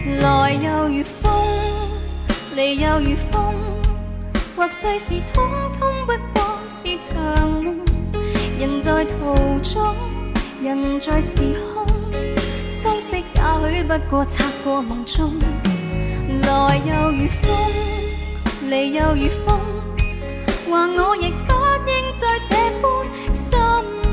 来又如风，离又如风，或世事通通不过是场梦。人在途中，人在时空，相识也许不过擦过梦中。来又如风，离又如风，话我亦不应再这般心